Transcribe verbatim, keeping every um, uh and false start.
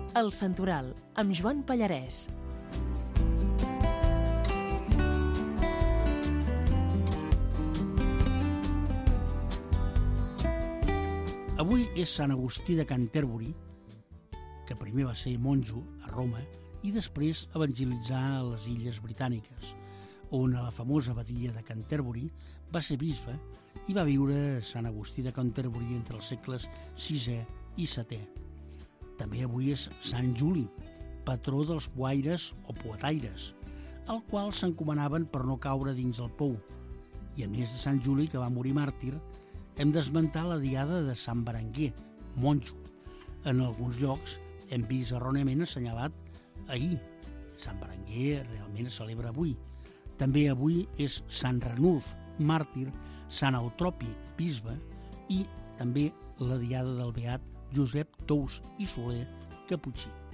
El Santoral, amb Joan Pallarès. Avui és Sant Agustí de Canterbury, que primer va ser monjo a Roma i després evangelitzar a les Illes Britàniques, on a la famosa abadia de Canterbury va ser bisbe i va viure Sant Agustí de Canterbury entre els segles sisè i setè. També avui és Sant Juli, patró dels boaires o poetaires, al qual s'encomanaven per no caure dins el pou. I a més de Sant Juli, que va morir màrtir, hem d'esmentar la diada de Sant Berenguer, monjo. En alguns llocs hem vist erròniament assenyalat ahir. Sant Berenguer realment es celebra avui. També avui és Sant Ranulf, màrtir, Sant Eutropi, bisbe, i també la diada del beat Josep Tous i Soler, caputxí.